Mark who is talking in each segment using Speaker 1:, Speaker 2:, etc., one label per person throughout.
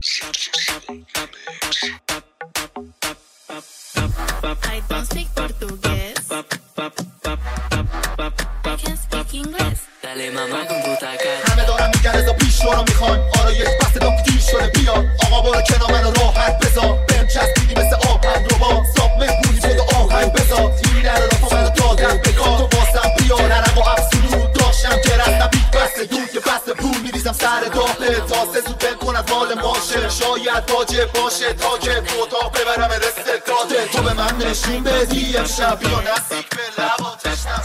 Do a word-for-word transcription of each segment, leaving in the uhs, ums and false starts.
Speaker 1: I don't speak portugués. I can speak English.
Speaker 2: Dale mamá con tu taca.
Speaker 3: همه دارم میگن ازا پیش رو میخوان آره یک بسته دام که دیر شده بیا آقا برو کنار منو راحت بذار بهم چسبیدی مثل آهن رو با ساب مهمونی شده آهنگ بذار این نره رفا منو دادم بگاه تو واسم بیا نرم و ابسولوت داشتم که رستم بیت بسته دود که بسته پول میریزم سر داغه تاسه زود بکن از مال ماشه شاید واجب باشه تا که تو اتاق ببرم رستداده تو به من نشون بدی امشب بیا نزدیک به لبا تشنم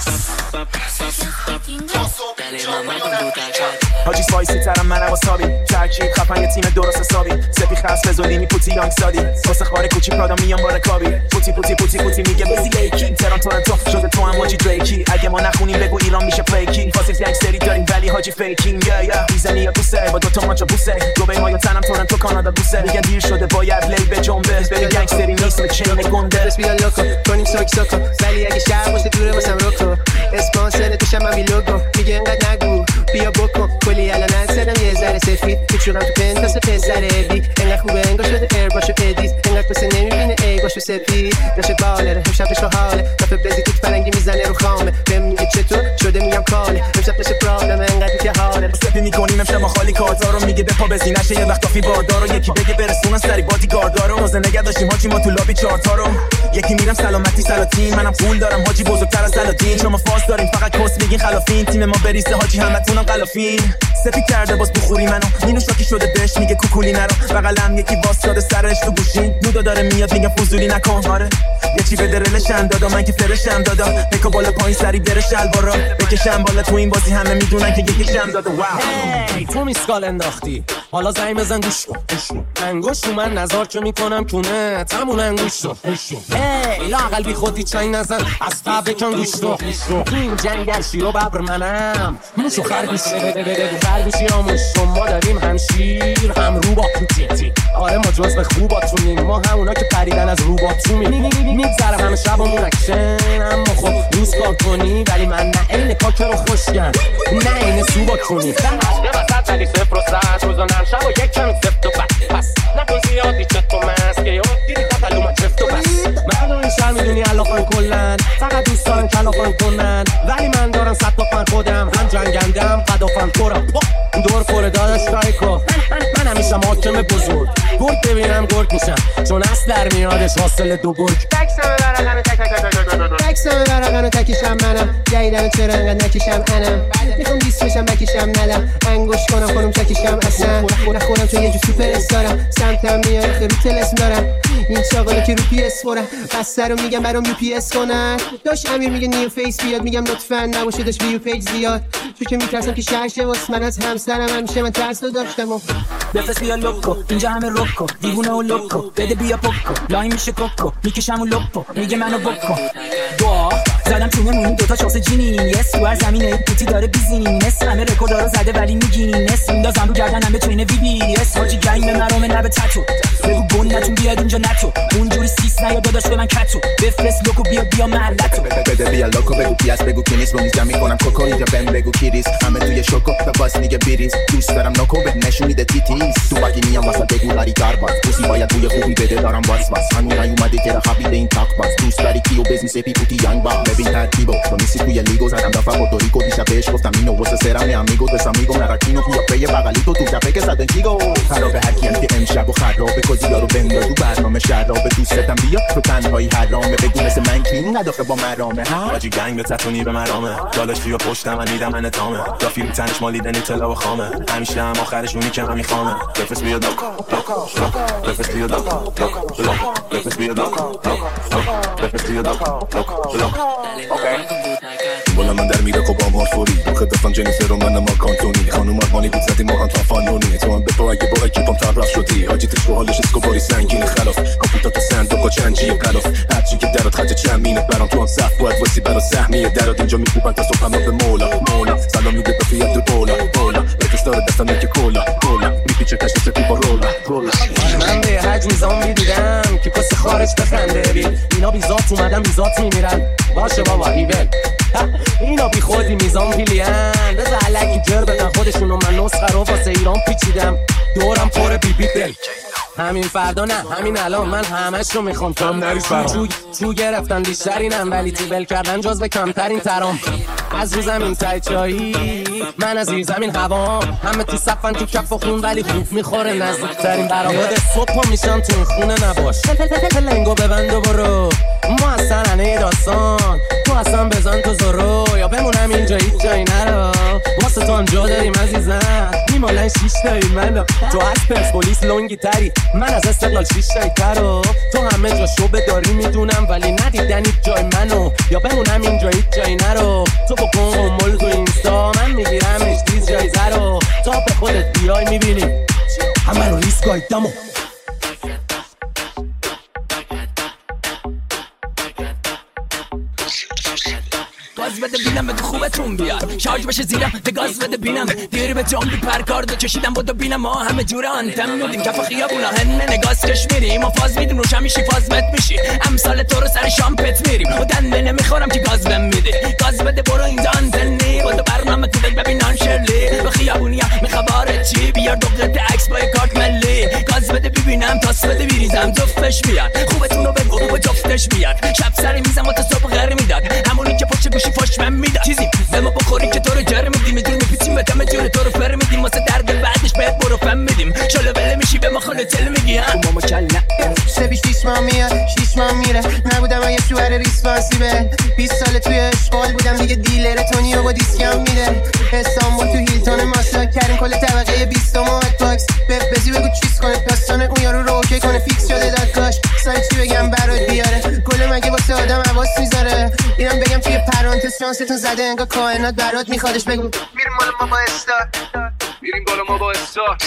Speaker 4: حاجی سایسی ترم منم واسابی ترکیب خفن یه تیم درست حسابی سپی خاص بزولینی پوتی یانگ سادی واسه خاره کوچی پرادا میام با رکابی پوتی پوتی پوتی پوتی میگه بزی یکی تران تورنتو شده تو هم حاجی دریکی اگه ما نخونیم بگو ایران میشه فیکی فاسیل یک سری داریم ولی حاجی فیکینگ یا یا میزنی یا بوسه با دو تا ماچو بوسه دبی ما یا تنم تورنتو کانادا بوسه میگن دیر شده باید لی به جنبه بری گنگستری نیست به چین گنده
Speaker 5: بس بیا لوکو کنیم سوک سوکو ولی اگه شهر باشه دوره واسم روکو اسپانسر توشم من بی لوگو میگه انقدر نگو بیا بکن کلی الان انسرم یه ذره سفید پیچورم تو پنتاس پسر بی انقدر خوبه انگار شده ایر باشو ادیت انقدر پسه نمیبینه ای باشو سپید داشته بالره امشب بشو حاله دفعه بزی توت فرنگی میزنه رو خامه بهم میگه چطور شده میگم کاله امشب بشه پرابلم انقدر که حاله
Speaker 4: سپی میکنیم امشب ما خالی کارتا رو میگه بپا بزی نشه یه وقت کافی باردارو یکی بگه برسونن سری بادی گاردارو روزه نگه داشتیم حاجی ما تو لابی چارتا رو یکی میرم سلامتی سلاطین منم پول دارم حاجی بزرگتر از سلاطین شما فاس داریم فقط کس میگین خلافین تیم ما بریسه حاجی همتونم قلافین سپی کرده باز بخوری منو اینو شاکی شده بهش میگه کوکولی نرو بغلم یکی واسطاده سرش تو گوشی نودا داره میاد میگه فضولی نکن آره یه چی به درلشم دادا من که فرشم دادا بکو بالا پایین سری بره شلوارا بکشم بالا تو این بازی همه میدونن که یکیشم دادا واو
Speaker 6: هی تو میسکال انداختی حالا زنگ بزن گوش کن گوش کن انگوش رو من نظر چه میکنم کونه تمون انگوش رو هی لااقل بی خودی چنگ نزن از تا بکن گوش رو این جنگل شیر و ببر منم موشو خرگوش خرگوشی آموش ما داریم هم شیر هم رو با توتی آره ما جز به خوباتونیم ما همونا که پریدن از رو با تو میگذرم همه شبمون اکشن اما خب روز کار کنی ولی من نه این کاکه رو خوشگم نه این سوبا کنی یه وسط ولی صفر و ست روزانم شب و یک کمی سفت و بس نکن زیادی چت و مسکه یا دیدی تطلو ما چفت و بس مردم این شهر میدونی علافان کلن فقط دوست دارم کلافان کنن ولی من دارم صد تا فن خودم هم جنگندم قدافن خورم دور خوره داداش رایکو من, من, من همیشه محاکم بزرگ گرد ببینم گرد میشم چون اصل در میادش حاصل دو برگ تکسمه برقنو تک تک تک تک
Speaker 5: تکسمه برقنو تکیشم منم جایدن چرا انقدر نکیشم انم میخوام دیست بشم بکیشم ندم انگوش کنم خونم چکیشم اصلا نخورم چون یه جو سوپر استارم سمتم میاره خیلی تلس دارم این چاقالا که رو پی اس فورم بسته رو میگم برام یو پی اس کنن داشت امیر میگه نیو فیس بیاد میگم لطفا نباشه داشت ویو پیج زیاد چون که میترسم که شهشه واسه من از همسرم همیشه من ترس رو داشتم و
Speaker 4: بفرست بیا لوکو اینجا همه روکو دیوونه و لوکو بده بیا پوکو لاین میشه کوکو میکشم و لوپو میگه منو بکن دو زدم تو نمون دوتا چاسه جینی نس رو هر زمینه پوتی داره بیزینی نس همه رکوردا رو زده ولی میگینی نس میندازم رو گردنم بتونه وی بی اس حاجی گنگ به مرام نبه تتو بگو گندتون بیاد اینجا نتو اونجوری سیس نیا داداش به من کتو بفرست لوکو بیا بیا محلتو
Speaker 3: بده بیا لوکو بگو پیاس بگو کینیس رو میزم میکنم کوکو اینجا بهم بگو کیریس همه توی شوکو به باس میگه بیریز دوست دارم نوکو به نشون میده تیتیس تو باگی میام واسه بگو لاری کارباز پوسی باید توی خوبی بده دارم واس واس همون نیومده که خبید این تاک باز دوست داری کیو بزنی سپی پوتی یانگ با ببین ترتیبو تو میسی توی لیگو زدم دفعه پورتوریکو دیشب بهش گفتم اینو واسه سرم امیگو دسم میگم نراکینو بیا پی بغلی تو تو جفه که زدن چیگو خرابه هر کیم که امشب و خرابه کدیا رو بنداز تو برنامه شرابه دوستتم بیا تو تنهایی حرامه بگو مثل من کین نداخه با مرامه ها
Speaker 4: حاجی گنگ به تتونی به مرامه دالش بیا پشتم من دیدم من تامه دا فیلم تنش مالیدن اطلاع و خامه همیشه هم آخرش اونی که من میخوامه بفرست بیا لوکو بفرست بیا لوکو بفرست بیا لوکو بفرست بیا لوکو
Speaker 7: بالا من در میره کوبام هارفوری خدفتم جنیفر و منم آکانتونی خانوم ارمانی بود زدیم ما هم تا فانونی تو هم بپا اگه با اکیپام طرف شدی حاجی تشو حالش اسکوباری سنگین خلاف کامپیوتر تو صندوق و چند جیب غلاف هرچی که درات خرج چند مینه برام تو هم صف باید واسه برا سهمیه درات اینجا میکوبن تا صبح همراه به مولا مولا سلام میده به فیات دو بولا بولا بکش داره دستم نکه کولا کولا میپیچه تشت سپی با رولا رولا
Speaker 6: من به حج میزان میدیدم که کس خارج بخنده بید اینا بیزات اومدن بیزات میمیرن باشه بابا ایول اینا بی خودی میزان پیلیان بذار علکی جر بدن خودشونو من نسخه رو واسه ایران پیچیدم دورم پر بی بی دل همین فردا نه همین الان من همش رو میخوام تام نریز برام چو, چو گرفتن بیشترینم ولی تیبل کردن جزو کمترین ترام از رو زمین تای چایی من از زیر زمین هوا همه تو صفن تو کف و خون ولی خوب میخوره نزدیکترین برام یاد صبح میشم تو این خونه نباش لنگو ببند و برو ما از سرنه داستان تو اصلا بزن تو زرو یا بمونم اینجا هیچ جایی نرو واسه تو آنجا داریم عزیزم میمالن شیش تایی منو تو از پرسپولیس لونگی تری من از استقلال شیش تایی ترو تو همه جا شعبه داری میدونم ولی ندیدن هیچ جای منو یا بمونم اینجا هیچ جایی نرو تو بکن قمول تو اینستا من میگیرم اشتیز جایزه رو تا به خودت بیای میبینی همه رو ریسک هایدمو
Speaker 8: گاز بده بینم تو خوبتون بیار شارژ بشه زیرم به گاز بده بینم دیر به جام بی پرکاردو چشیدم بودو بینم ما همه جوره آنتم میدیم کف خیابونا هنه نگاز کش میریم ما فاز میدیم روشم میشی فازمت میشی امثال تو رو سر شامپت میریم و دنده نمیخورم که گاز بهم میدی گاز بده برو اینجا آنتنی بودو برنامه تو بگ ببینان شرلی به خیابونیا میخواره چی بیار دو قطع عکس با کارت ملی گاز بده ببینم تاس بده بریزم جفتش بیاد خوبتون رو بگو و جفتش بیاد شب سر میزم و تا صبح غیر میداد همونی که پشت گوشی فاش من میدم چیزی به ما بخوری که تو رو جر میدیم میدون میپیچیم به دم جون تو رو فر میدیم واسه درد بعدش بهت برو فهم میدیم شلو بله میشی به ما خاله تل میگی ها ماما چل نه
Speaker 5: سه بیش شیش ماه میاد شیش ماه میره نبودم اگه شوهر ریسپانسیبل بیست سال توی اشغال بودم دیگه دیلر تونیو با دیسکم میده استانبول تو هیلتون ماسا کردیم کل طبقه بیست و باکس به بزی بگو چیز کنه داستان اون یارو رو اوکی کنه فیکس شده دادگاهش سای چی بگم برات بیاره گل مگه واسه آدم حواس میذاره اینم بگم توی پرانتز شانستون زده انگار کائنات برات میخوادش بگو میریم بالا ما با استار
Speaker 9: میریم بالا ما با استار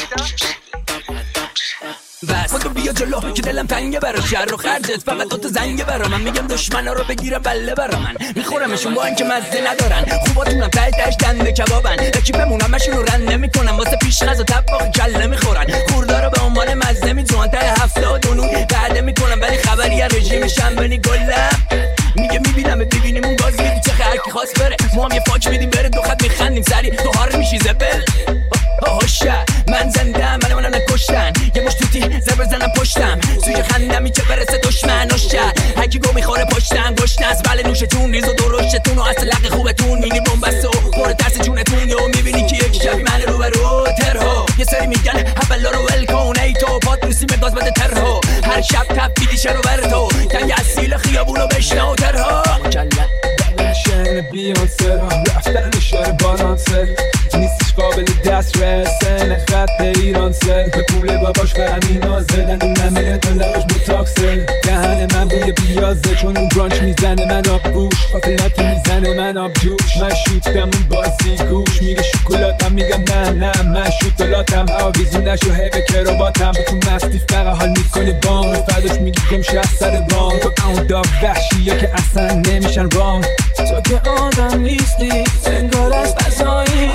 Speaker 8: بس خودو بیا جلو که دلم تنگه برا شر و خرجت فقط تو زنگه برا من میگم دشمنا رو بگیره بله برا من میخورمشون با اینکه مزه ندارن خوباتونم تای تاش دنده کبابن یکی بمونم مشون رو رنده میکنم واسه پیش غذا طباخ کله میخورن خوردارو به عنوان مزه میتونن تا هفتاد و نون بعد میکنم ولی خبری از رژیمشم بنی گلم میگه میبینم ببینیم اون باز میدی چه هر کی خواست بره ما هم یه فاک میدیم بره دو خط میخندیم سری تو هار میشی زبل هوشه من زنده من منو نکشتن یه مش توتی زر بزنم پشتم سوی خندم میچه برسه دشمن هوشه هر کی گو میخوره پشتم گشت از بله نوشتون ریز و درشتون و اصل لق خوبتون مینی بومبست و پر ترس جونتون یو میبینی که یکی شبی من رو برو ترها یه سری میگن حبلا رو ول کن ای تو پاتریسی مگاز بده ترها هر شب تپ بیدیشه رو بر تو تنگ اصیل خیابونو بشنو ترها
Speaker 10: شهر بیانسه رفتن اشاره بالانسه نیستش قابل دست رسه نخط ایرانسه به پول باباش فرمی نازه دندون نمیره دلش بوتاکسه دهن من بوی بیازه چون اون برانچ میزنه من آب گوش فاصلاتی میزنه من آب جوش من شوتم اون بازی گوش میگه شکلاتم میگم نه نه من شکلاتم آویزون نشو هیوه کروباتم تو مستی فقط حال میکنه بام فرداش میگی گم شه از سر بام تو اون داغ وحشیه که اصلا نمیشن رام تو که آدم نیستی انگار از فضایی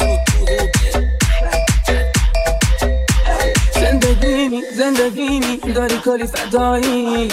Speaker 10: زندگی می زندگی می داری کلی فدایی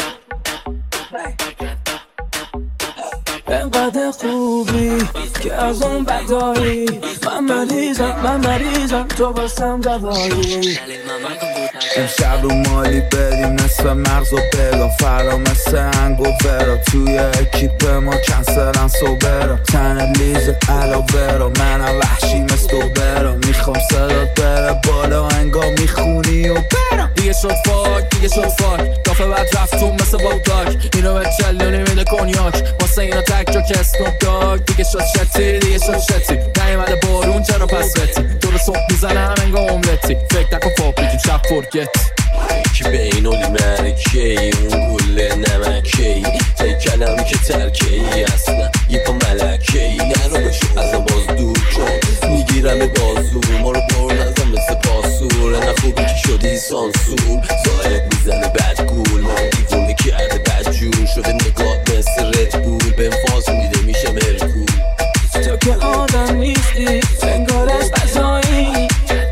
Speaker 10: انقدر خوبی که از اون بدایی من مریضم من مریضم تو باسم دوایی
Speaker 11: امشب رو مالی بریم نصف مغز و بگا فردا مثل انگ و ورا توی اکیپ ما کنسرن سوبرا تن لیز علاوه منم وحشی مثل و برا میخوام صدات بره بالا انگا میخونی و برا
Speaker 6: دیگه شد فاک دیگه شد فاک دافه بعد رفتون مثل باب داک اینو به چلونی میده کنیاک واسه اینا تک جو که اسنوب داگ دیگه شد شتی دیگه شد شتی نیمده بارون چرا پس بتی تو رو صبح میزنم انگا املتی فکر نکن فاک بگیم شب فرگت
Speaker 12: که بین الملکی اون گله نمکی تکلم که ترکی اصلا یه پا ملکی نرو بشو از باز دور کن میگیرم بازور ما رو بار نزم مثل پاسور نه خوبی که شدی سانسور زاید میزنه بد گول ما دیوونه کرده بد جور شده نگات مثل رد بول به فاز میده میشه مرکول
Speaker 10: تو که آدم نیستی انگار از فضایی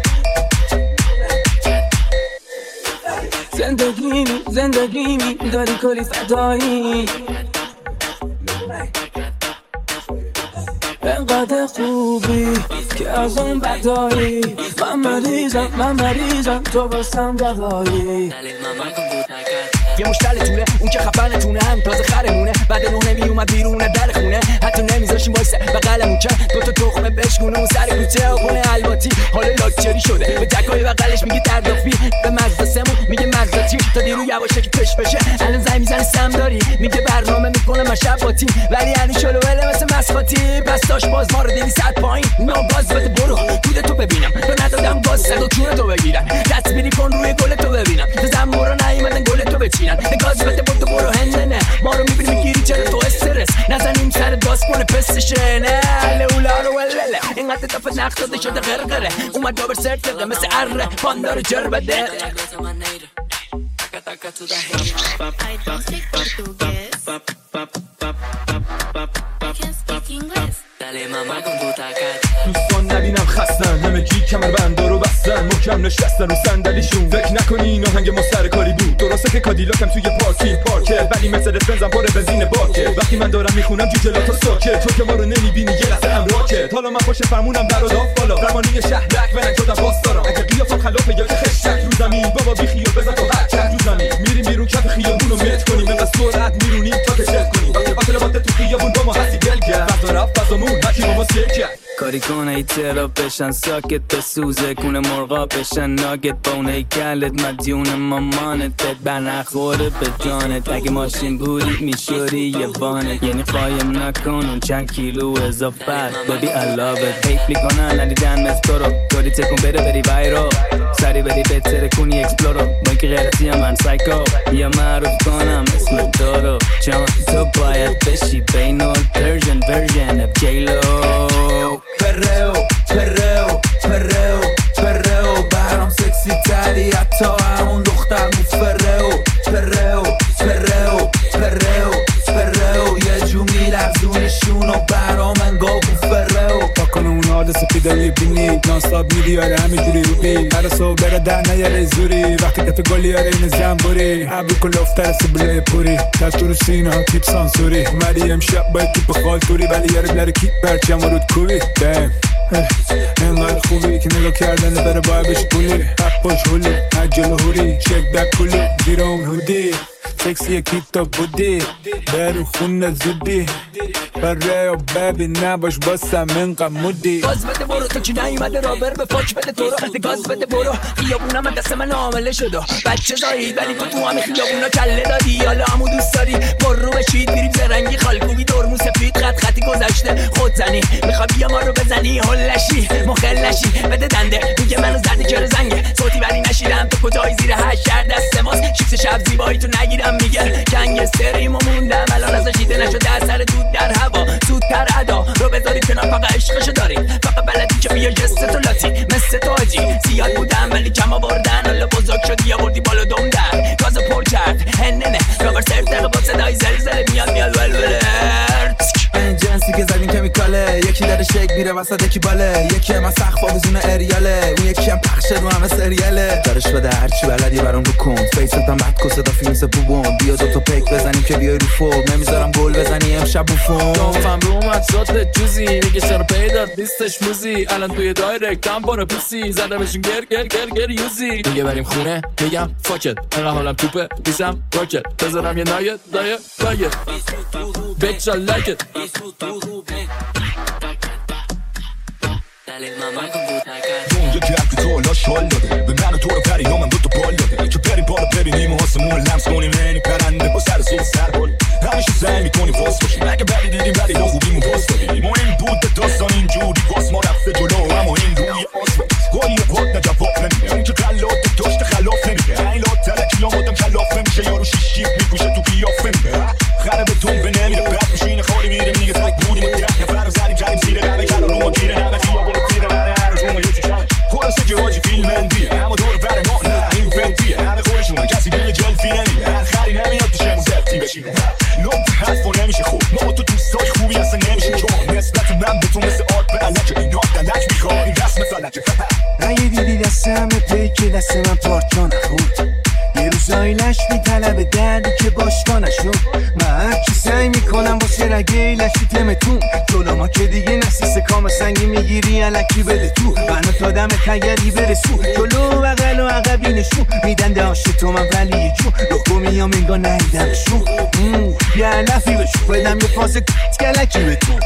Speaker 10: زندگی می زندگی می داری کلی فدایی انقدر خوبی که از اون بدایی. من مریضم من مریضم تو بستم دوایی.
Speaker 8: یه مشتل طوله اون که خفنه تونه هم تازه خرمونه بعد نه نمی اومد بیرونه در خونه حتی نمیذاشیم وایسه بغلمون که دو تا تخمه بشکونه اون سر کوچه و خونه الواتی حالا لاکچری شده به تکای بغلش میگه تردافی به مزدسمون میگه مزداتی تا دیرو یواشه که کش بشه الان زنگ میزنه سم داری میگه برنامه میکنه مشب با تیم ولی هنوز شلوله مثل مسخاتی پس داش باز ما رو دیدی صد پایین نو گاز بده برو دود تو ببینم تو ندادم گاز صدا چون تو بگیرن تصویری کن روی گل تو ببینم تو زنبورا نیومدن گل تو بچینن گاز بده برو برو هندنه ما رو میبینی میگیری چرا تو استرس نزنیم سر داس کنه پسشه نه لولا رو ولله اینقدر دفعه نقد داده شده غرغره اومد دابر سرت دقه مثل اره باندار جر بده
Speaker 1: I don't speak Portuguese. I can speak English.
Speaker 2: Dale mamá con tu tacat.
Speaker 10: دوستان نبینم خستن همه گی کمر بندا رو بستن محکم نشستن رو صندلیشون فکر نکنی این آهنگ ما سرکاری بود درسته که کادیلاکم توی پارکینگ پارکه ولی مرسدس بنزم پر بنزین باکه وقتی من دارم میخونم جوجلاتا ساکه تو که ما رو نمیبینی یه لحظه امراکه حالا من پشت فرمونم در و داف بالا زمانی شهرک و نشدم باس دارم اگه قیافم خلافه یا که خشک رو زمین بابا بی خیال بزن تو حرکت رو زمین میریم بیرون کف خیابون رو مت کنیم اینقدر سرعت میرونیم تا که چک کنیم وقتی قاتل باته تو خیابون با ما هستی گلگه فضا رفت فضامون هکی با ما سیکه
Speaker 11: کاری کنه ای ترا بشن ساکت بسوزه کنه مرغا بشن ناگت با اون ای کلت مدیون مامانت بد برنخوره به جانت اگه ماشین بودی میشوری یه وانت یعنی قایم نکن اون چند کیلو اضافت ببی I love it حیف میکنن ندیدن مثل تو رو کاری تکون بره بری وایرو سری بری بهتره کنی اکسپلورو با اینکه غیرتی من سایکو یا معروف کنم اسم دارو جان تو باید بشی بین اول پرژن ورژن اف جیلو
Speaker 13: perreo, perreo, perreo, perreo برام سکسی تری حتی همون دختر مفررو perreo, perreo, perreo, perreo یه جو میلغزونشون و برام انگاه مفررو
Speaker 10: پاکن اون آرد سپیدایی بینی نانستاب میدیاره همینجوری رو بین هر صبح بره در نیاره زوری وقتی که تو گلی یاره این زنبوری عبری کلوفتر سبله پوری دست رو سینا تیپ سانسوری اومدی امشب با کیپ خالتوری ولی یاره بلر کیپ برچم و رود کوبی دم اینقدر خوبی که نگاه کردن بره باید بشه پولی حق باش هولی عجل هوری شک بک کلی زیر اون هودی سکسی کیتا بودی برو خونه زودی برای و ببین نباش باسم اینقدر مودی
Speaker 8: گاز بده برو تو چی نیومده رابر به فاک بده تو رو گاز بده برو خیابونم دست من عامله شده بچه زایید ولی تو تو همه خیابونا کله دادی حالا همو دوست داری برو بشید میریم زرنگی خالکوبی دورمون سفید خط خطی گذشته خود زنی میخوای بیا ما رو بزنی هلشی مخلشی بده دنده میگه منو زدی چرا زنگه صوتی ولی نشیدم تو کجایی زیر هشت شهر دست ماست شیفت شب زیبایی تو نگیرم میگه گنگستریمو موندم الان ازش دیده نشد در سر دود در هوا زودتر ادا رو بذارید کنار فقط عشقشو دارید فقط بلدی که بیا جست تو لاتی مثل تو آجی زیاد بودم ولی کم آوردن حالا بزرگ شدی آوردی بالا دم در گازو پر کرد هننه رابر سرتقه با صدای زلزله میاد میاد ولوله
Speaker 13: این جنسی که زدین کمیکاله یکی داره شک میره وسط یکی باله یکی هم سقف آویزون اریاله اون یکی هم پخشه رو همه سریاله دارش بده هرچی بلدی برام رو کن فیستم بعد کسه دا فیلم سه بوبون بیا دوتا پیک بزنیم که بیای رو فور نمیذارم گل بزنی امشب بوفون
Speaker 10: دافم رو اومد شد جوزی میگه چرا پیدات نیستش موزی الان توی دایرکت هم برو پوسی زده بشون گر گر گر گر یوزی میگه بریم خونه میگم فاکت انقدر حالم توپه بیسم راکت بذارم یه نایت دایت دایت bitch I like it
Speaker 2: Dale mamá con tu tacat.
Speaker 7: اون یکی حرفی تو حالا شال داده به من و تو رو پرینام هم دوتا بال داده که بریم بالا ببینیم و آسمون رو لمس کنیم اینی پرنده با سر زیر سر بال همیشه سعی میکنیم فاس باشیم اگه بدی دیدیم ولی دا خوبیمون پاس دادیم ما این بود به داستان اینجوری باز ما رفته جلو اما این روی آسمه گاهی وقت نه جواب نمیده اون که قلات داشته خلاف نمیده این لات تلکی لام آدم خلاف نمیشه یارو شیشیب میپوشه تو قیافه نمیده خره به تون به نمیره بعد میشینه خالی میره میگه تک بودیم و ده نفر زدیم کردیم زیر همه کلا رو ما گیره همه خیابون رو تیره همه هر روز ما یکی شد خلاصه که حاجی فیلم اندیه اما دور بر ما نه این فنتیه همه خودشون کسی دیگه جلفی نمیده هر خری نمیاد تو شمو زفتی بشیم لب حرف و نمیشه خوب ما تو دوستای خوبی اصلا نمیشه چون نسبت من به تو مثل آرد به علکه این آرد دلک میخواد این رسم فلکه
Speaker 13: اگه دیدی دست همه پیکی دست من پارچان خود یه روزایی
Speaker 14: استایلش میطلبه دردی که باشگانشو من هرچی سعی میکنم واسه رگیلش تیتمتون جلو ما که دیگه نسیسه کام سنگی میگیری علکی بده تو منو تا دم تگری برسو جلو بغل و عقبی نشون میدن داشته تو من ولی یه جو لخو میام انگار نهیدمشون یه علفی بشو بدم یه پاس گلکی بتون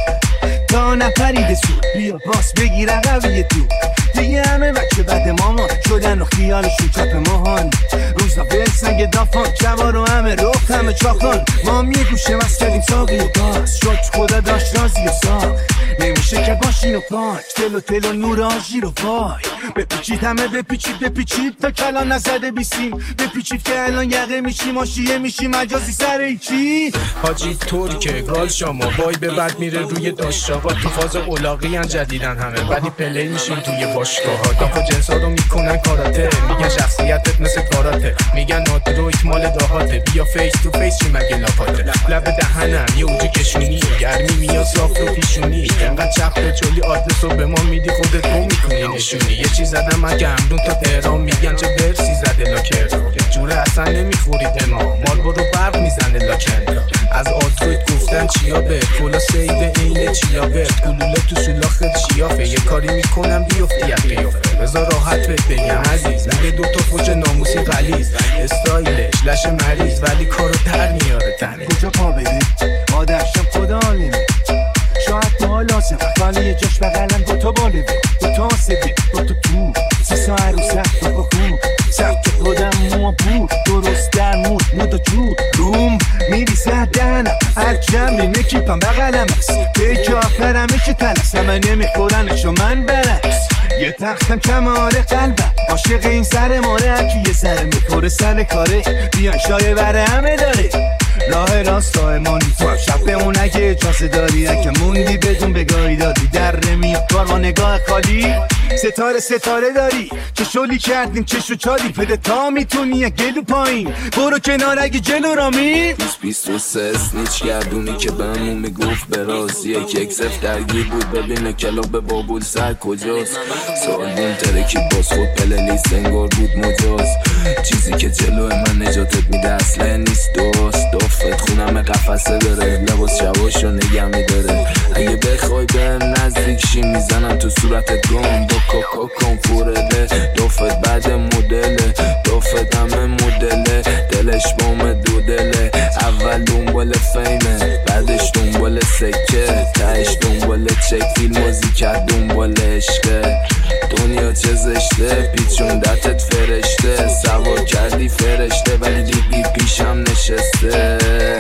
Speaker 14: تا نپریده سو بیا باس بگیر عقبی تو دیگه همه بچه بد مامان شدن و خیالشون چپ ماهان روزا بلسنگ دافان جوار و همه رخ همه چاخان ما هم یه گوشه وست کردیم ساقی و باز شد خدا داشت رازی و ساق نمیشه که باشین و پاک تل و تل و نور آجی رو وای بپیچید همه بپیچید بپیچید تا کلان نزده بیسیم بپیچید که الان یقه میشیم آشیه میشیم مجازی سر ایچی
Speaker 15: حاجی طوری که گال شما وای به بعد میره روی داشتاقا تو فاز اولاقی هم جدیدن همه ولی پلی میشیم توی باشگاه ها دافا جنسا رو میکنن کاراته میگن شخصیتت مثل کاراته میگن نادرویت مال داهاته بیا فیس تو فیس چی مگه لاپاته لب دهنم یه اوجی کشونی گرمی میاد صاف رو پیشونی انقدر چخ به چولی آدرس رو به ما میدی خودت رو میکنی نشونی یه چیز زدم من گمدون تا تهران میگن چه ورسی زده لاکر جوره اصلا نمیخورید ما مال برو برق میزنه لاکر از آدرویت گفتن چیا به کلا سیده اینه چیا ورد گلوله تو سولاخت چیافه یه کاری میکنم بیفتی از قیافه بذار راحت بهت بگم عزیز میگه دوتا فوج ناموسی غلیظ استایلش لش مریض ولی کارو در میاره تنه
Speaker 14: کجا پا بده آدرشم خدا نمید شاید تو لازم ولی یه جاش بغلم دوتا باله دوتا آسده دوتا تو سی ساعت رو سخت و خوب سخت که خودم مو بود درست در مود مود و جود روم میری زدنم هر جمعی نکیپم بغلم است پیک آفرمه که تلست همه نمیخورنشو من برعکس یه تختم کماره قلبم عاشق این سر ماره هرکی یه سر میخوره سر کاره بیان شایه بره همه داره راه راست راه مانی تو شب بمون اگه اجازه داری اگه موندی بدون بگاهی دادی در میاد کار با نگاه خالی ستاره ستاره داری چه شلی کردیم چشو چالی پده تا میتونی گلو پایین برو کنار اگه جلو رامی
Speaker 11: بیست بیست و سه اسنیچ گردونی که بهمون میگفت به راز یک یک صفر درگیر بود ببینه کلاب بابول سر کجاست سالون ترکی باز خود پلیلیست انگار بود مجاز چیزی که جلو من نجاتت میده اصله نیست دوست دافت خونم قفصه داره لباس شواشو نگه میداره اگه بخوای بهم نزدیک شی میزنم تو صورتت گام با کاکا کنفورله دافت بعد مدله دافت همه مدله دلش بام دو دله اول دنبال فیمه بعدش دنبال سکه تهش دنبال چک فیلمازی کرد دنبال عشقه دنیا چه زشته پیچوندتت فرشته سوار کردی فرشته ولی دیدی پیشم نشسته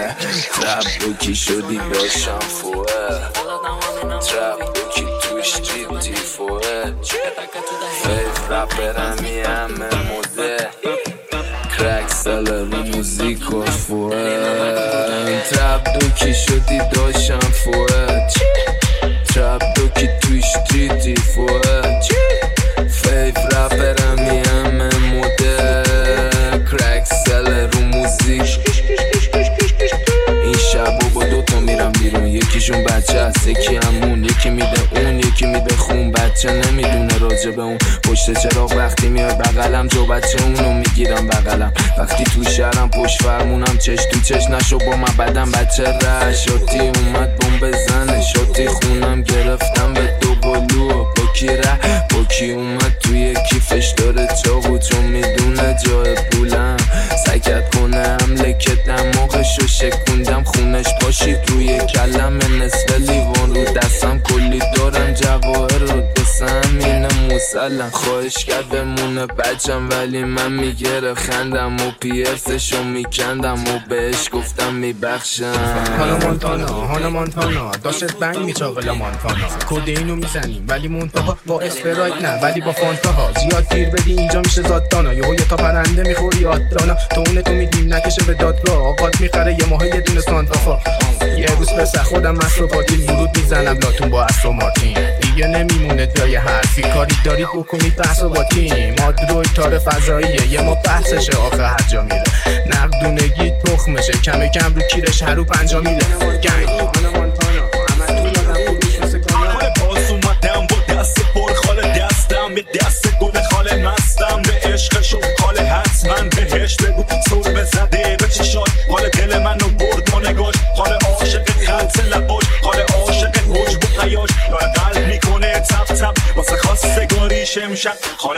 Speaker 11: ترپ روکی شدی باشم فوه ترپ روکی توش جیدی فوه فیف رپرمی همه موده کرک سال رو موزیک و فوه ترپ دوکی شدی داشم فوه ترپ دوکی توش جیدی فوه فیف رپرمی همه موده کرک سال رو موزیک این شب و با دوتا میرم بیرون یکیشون بچه هست یکی همون یکی میده اون یکی میده خون بچه نمیدونه راجع به اون پشت چراغ وقتی میاد بغلم جو بچه اونو میگیرم بغلم وقتی تو شهرم پشت فرمونم چش تو چش نشو با من بدم بچه ره شاتی اومد بوم بزنه شاتی خونم گرفتم به دو بالو با کی ره با کی اومد توی کیفش داره چاقو چون میدونه جای پولم سکت کنه حمله که دماغشو شکوندم خونش پاشید روی کلم نصف لیوان رو دستم کلی دارم جواهر رو دستم اینه مسلم خواهش کرد بمونه بچم ولی من میگره خندم و پیرسشو میکندم و بهش گفتم میبخشم
Speaker 15: هانا مونتانا هانا مونتانا داشت بنگ میچاقلا مونتانا کد اینو میزنیم ولی منتها با اسپرایت نه ولی با فانتاها زیاد گیر بدی اینجا میشه زاددانا یهو یه تا پرنده میخوری آدانا تو اونه تو میدیم نکشه به دادگاه آقات میخره یه ماه یه دونه سانتافا یه روز پس خودم مصر و پاتیل ورود میزنم لاتون با اصر و مارتین دیگه نمیمونه جای حرفی کاری دارید بکنید بحث و با تیم مادروی تار فضاییه یه ما بحثشه آخه هر جا میره نقدونگی تخمشه کم کم رو کیرش هر رو پنجا میره گنگ هانا مونتانا همه تو یادم خوبیش مثل کنم
Speaker 16: باز اومدم با دست پر خال دستم به دست گل خال مستم به عشقشو خال حتما بهش بگو سور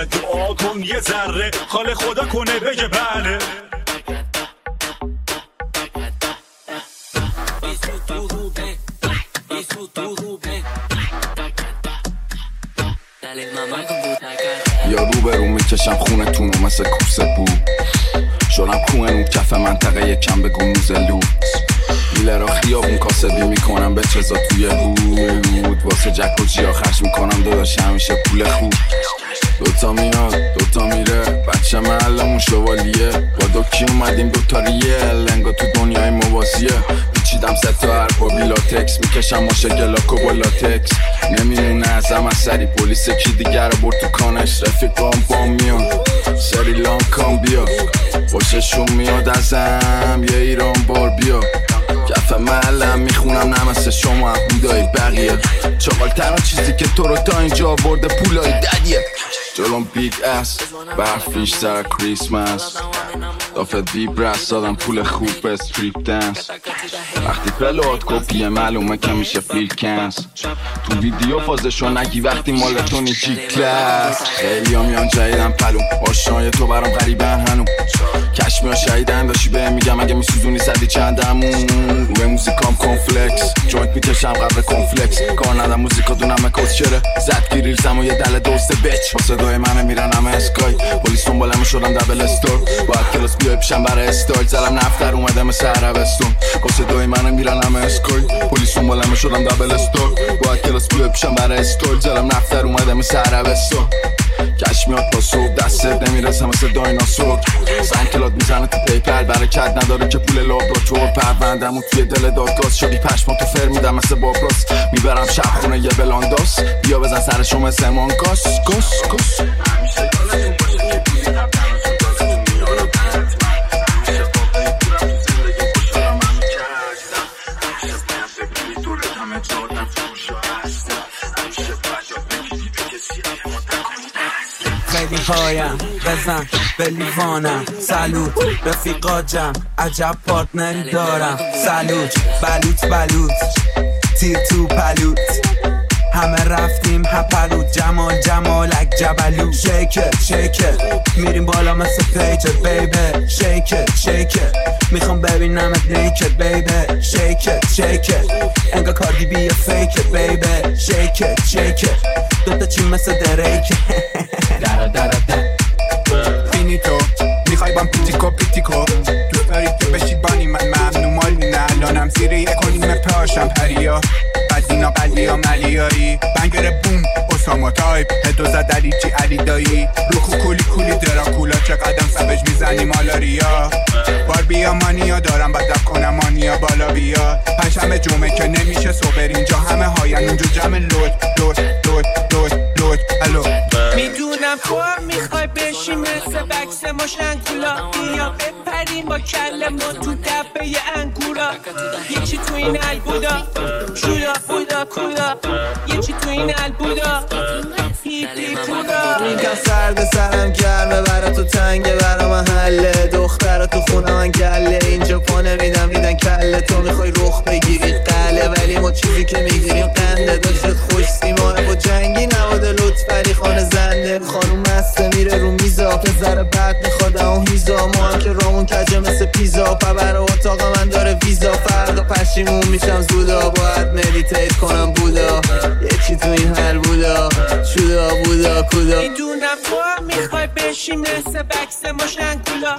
Speaker 16: دعا کن یه ذره خاله خدا کنه بگه بله.
Speaker 11: یا رو به رو میکشم خونتونو مثل کوسه بود شدم کوهنو کف منطقه یکم بگو موزلو میله را خیابون کاسبی میکنم به چزا توی هود واسه جک و جیا خرج میکنم داداش همیشه پول خوب دوتا میاد دوتا میره بچه محلمون شوالیه با دوکی اومدیم دوتا ریل انگا تو دنیای موازیه پیچیدم سه تا حرفا بی لاتکس میکشم ماشه گلاکو با لاتکس نمیمونه ازم از سری پلیس کی دیگر رو برد تو کانش رفیقام با میان سری لانکام بیا خوششون میاد ازم یه ایران بار بیا کف محلم میخونم نمسه شما بودای بقیه چاقال تنها چیزی که تو رو تا اینجا برده پولای ددیه جلوم بیگ اس برفیش سر کریسمس دافت بی برس دادم پول خوب به استریپ دنس وقتی پلوات کپیه معلومه که میشه فیل کنس تو ویدیو فازشو نگی وقتی مال تو نیچی کلاس خیلی ها میان جایدن پلوم آشنای تو برام غریبن هنوم کشمی ها شهیدن داشی به میگم اگه میسوزونی صدی چندمون روی موزیکام کنفلکس جوینت میکشم قبل کنفلکس کار ندم موزیکا دونم کس چره زد گیریلزم و یه دل دوست بچ با صدای منه میرن همه اسکای پلیس دنبالمو شدم دبل استور باید کلاس بیای پیشم برای استایل زلم نفتر اومده مثل عربستون با صدای منه میرن همه اسکای پلیس دنبالمو شدم دبل استور باید کلاس بیای پیشم برای استایل زلم نفتر اومده مثل عربستون کش میاد با صوب دستت نمیرسه مثل دایناسور سنگ کلات میزنه تو پیپر برکت نداره که پول لابراتور پروندم و توی دل دادگاه شدی پشما تو فر میدم مثل بابراس میبرم شب خونه یه بلانداس بیا بزن سرشو مثل مانکاس کس کس
Speaker 13: خیلی هایم بزن به لیوانم سلوت رفیقا جمع عجب پارتنری دارم سلوت بلوت بلوت تیر تو پلوت همه رفتیم هپلوت جمال جمالک جبلو شیکت شیکت میریم بالا مثل پیجت بیبه شیکت شیکت میخوام ببینمت نیکت بیبه شیکت شیکت انگا کاردی بی فیکت بیبه شیکت شیکت دوتا چی مثل دریکت دارا دارا دارا
Speaker 17: فینیتو میخوای بام پیتیکو پیتیکو دوست داری که بشی بانی من ممنون مالی نه الانم زیر یک کنیم پاشم پریا بدینا قلیا ملیایی بنگر بوم اسامو تایپ هدو زد علی چی علی دایی روخو کولی کولی دراکولا چه قدم سبج میزنی مالاریا بار بیا مانیا دارم بدب کنم مانیا بالا بیا پنجشنبه جمعه که نمیشه صبر اینجا همه هاین اونجا جمع لود لود لود لود لود الو
Speaker 18: میدونم تو هم میخوای بشی مثل بکس ما شنگولا بیا بپریم با کل ما تو دبه ی انگورا یه چی تو این البودا شودا بودا کودا یه چی تو این البودا هیپی پودا
Speaker 13: میگم سرد سرم گرمه برا تو تنگه برا محله دخترا تو خونه من گله اینجا پا نمیدم میدن کله تو میخوای رخ بگیری قله ولی ما چیزی که میگیریم قنده داشت خوش سیمانه با جنگی نواده لطفری خانه زنده خانوم مسته میره رو میزا پسر بعد میخواد اون هیزا ما هم که رامون کجه مثل پیزا پبر اتاق من داره ویزا فردا پشیمون میشم زودا باید مدیتیت کنم بودا یه چی تو این حل بودا شودا بودا کودا
Speaker 18: میدونم تو هم میخوای بشی مثل بکس ما شنگولا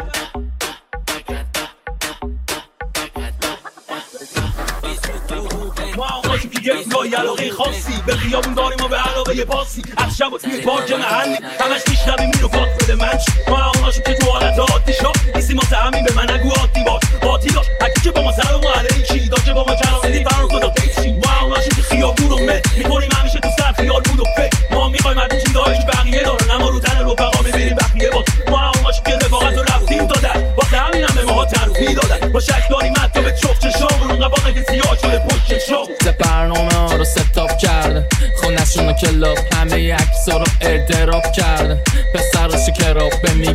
Speaker 19: ما آقاشو که یک گاهی علاقه خاصی به خیابون داریم و به علاقه یه پاسی از شب و توی پارک محلی همش میشنبیم اینو پاک بده منچ ما آقاشو که تو حالت عادی شا نیستی ما همین به من نگو عادی باش باتی داشت هکی که با ما سلام علیکی داشته با ما چرانیدی فرار خدا پیچی ما آقاشو که خیابون رو مه میکنیم همیشه تو سر خیال بود و فکر ما میخوایم از این چیزهایی که بقیه دارن اما رو تن رفقا میبینیم بقیه باز ما آقاشو که رفاقت رو رفتیم دادن واسه همین هم به ماها تنفی دادن با شک داریم حتی به چفت چشام اون قباقه که سیاه شده پشت شام
Speaker 20: برنامه ها رو ستاپ کرده خونشون کلاب همه عکسا رو اردراپ کرده پسر رو شکراب به میگه اکس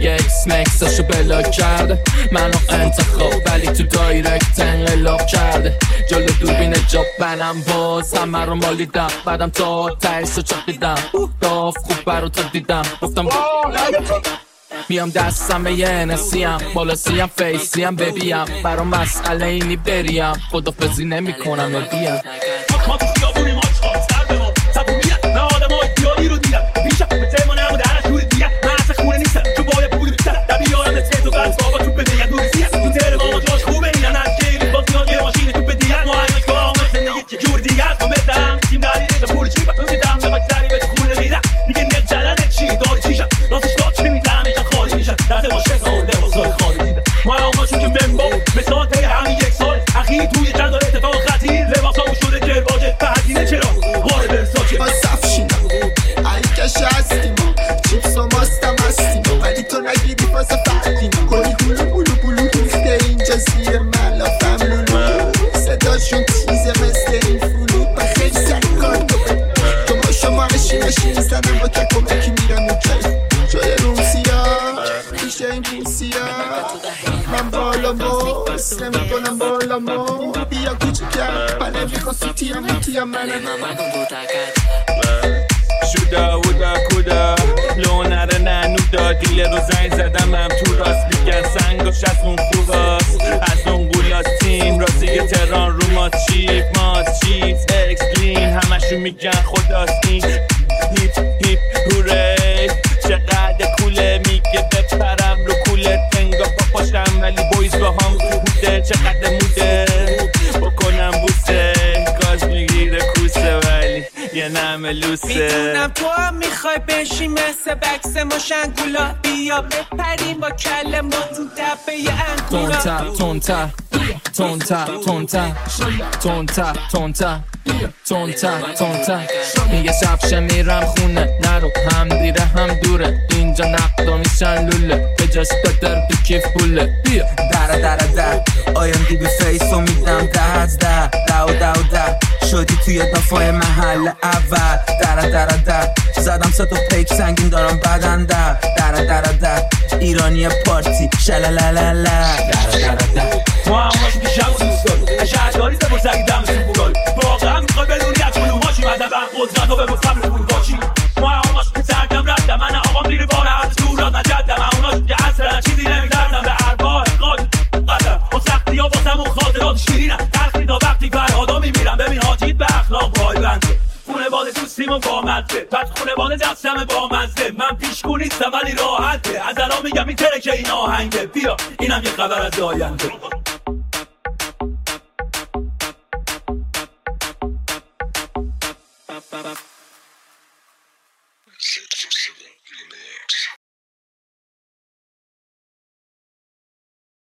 Speaker 20: مکساشو بلاک کرده منو انتخاب ولی تو دایرکت انقلاب کرده جلو دوربین جاب بنم باز همه رو مالیدم بعدم تا تایشو چاقیدم داف خوب برو تا دیدم گفتم میام دستم یه نسیم بالا سیم فیسیم ببیم برا مسئله اینی بریم خدافزی نمی کنم ندیم
Speaker 19: ما تو خیابونی ما چخواه سر به ما سبونیت من آدم های دیاری رو دیدم پیشم به تیمانه همو درش دوری دیگه من اصلا خونه نیستم چون باید پولی بیتر دبی یارم نسیت و قلب بابا تو بده یک دوری سیه تو تیر ماما جاش خوبه اینم از کیلی باز میاد یه ماشین تو بدیه ما همه که آمد زندگی که جور دیگه از ما بترم تیم دلیلی به پول چی بطور میدم به بکتری به خونه میدم دیگه نق جلنه چی داری چیشم راستش داد چی میدم ایشان خالی میشن دست ما شکل آورده بازای خالی دیدم ما آماشون که منبا به ساعته همین یک سال اخیر توی چند دار اتفاق خطیر لباسامو شده جرواجه فهدینه چرا وارد ارساچه
Speaker 3: ما صف شیدم ای کشه هستیم چیپس و ماستم هستیم ولی تو نگیدی پاس فردیم کنی بولو بولو بولو ریخته اینجا زیر ملافم لولو صداشون تیزه مثل این فلو و خیلی سری کار تو تو ما شما نشی نشی زنم با که کمکی میرم اوکی جای روسیا پیش این روسیا من بالا موس نمی کنم بالا مو بیا کوچکم من نمیخوا سوتیم موتیم منه
Speaker 21: شودا ودا کودا لونر ننودا دیل رو زنگ زدم هم تو راست میگن سنگاش از اون خوباست از اون گولا تیم راستی تران رو ما چیپ ما چیپ اکسلین همشون میگن خداست این هیپ هیپ هوره چقدر کوله میگه بپرم رو کوله تنگا با پاشم ولی بویز با هم بوده چقدر موده بکنم بوسه کاش میگیره کوسه ولی یه نمه لوسه
Speaker 18: میدونم تو هم میخوای بشی مثل بکس ما شنگولا بیا بپریم با کل ما تو دبه انگورا
Speaker 20: تونتا تونتا تونتا تونتا تونتا تونتا تونتا میگه شبشه میرم خونه نرو هم دیره هم دوره اینجا نقدا میشن لوله به جاش بدر تو کیف پوله بیا
Speaker 13: دره دره در آیم دی بی فیسو میدم ده از ده ده و ده و ده شدی توی دفاع محل اول دره دره در زدم سه تا پیک سنگین دارم بدن در دره دره در ایرانی پارتی شلالالala
Speaker 19: دره دره در ما هماشون که شب و دوست داری شهرداری زبور سگی دم سوپورال واقعا میخوای بدونی از کلوماشی مذهبم قدرت و به مصبر پول باشی ما هماشون که سردم ردم من آقام دیری باره از دورات نجدم هموناشون که اصلا چیزی نمیدردم به هر بار قاد قدم با سختی ها باسم و خاطرات شیرینم تلخی تا وقتی فرهادا میمیرم ببین حاجیت به اخلاق پای بنده خونه باده دوستیم و با مزده پس خونه باده دستم با مزده من پیشگو نیستم ولی راحته از الان میگم این ترکه این آهنگه بیا اینم یه خبر از آینده